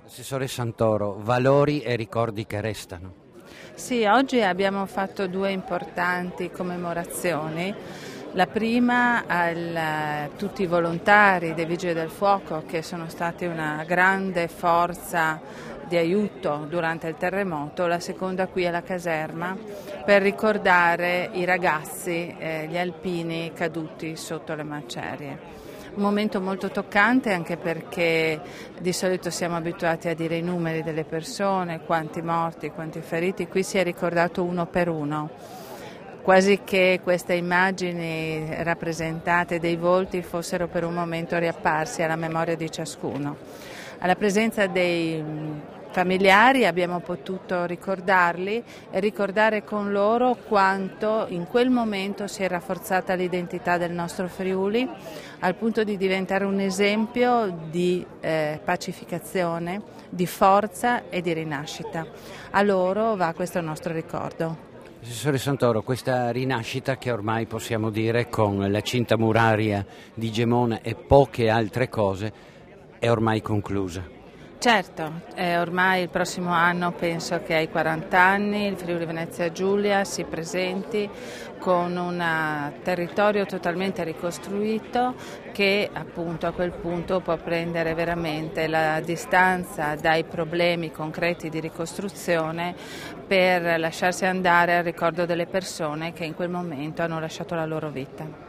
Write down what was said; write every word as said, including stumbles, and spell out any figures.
Assessore Santoro, valori e ricordi che restano. Sì, oggi abbiamo fatto due importanti commemorazioni. La prima a tutti i volontari dei Vigili del Fuoco che sono stati una grande forza di aiuto durante il terremoto, la seconda qui alla caserma per ricordare i ragazzi, eh, gli alpini caduti sotto le macerie. Un momento molto toccante anche perché di solito siamo abituati a dire i numeri delle persone, quanti morti, quanti feriti, qui si è ricordato uno per uno, quasi che queste immagini rappresentate dei volti fossero per un momento riapparsi alla memoria di ciascuno. Alla presenza dei familiari abbiamo potuto ricordarli e ricordare con loro quanto in quel momento si è rafforzata l'identità del nostro Friuli al punto di diventare un esempio di eh, pacificazione, di forza e di rinascita. A loro va questo nostro ricordo. Assessore Santoro, questa rinascita che ormai possiamo dire con la cinta muraria di Gemona e poche altre cose è ormai conclusa. Certo, eh, ormai il prossimo anno penso che ai quaranta anni il Friuli Venezia Giulia si presenti con un territorio totalmente ricostruito che appunto a quel punto può prendere veramente la distanza dai problemi concreti di ricostruzione per lasciarsi andare al ricordo delle persone che in quel momento hanno lasciato la loro vita.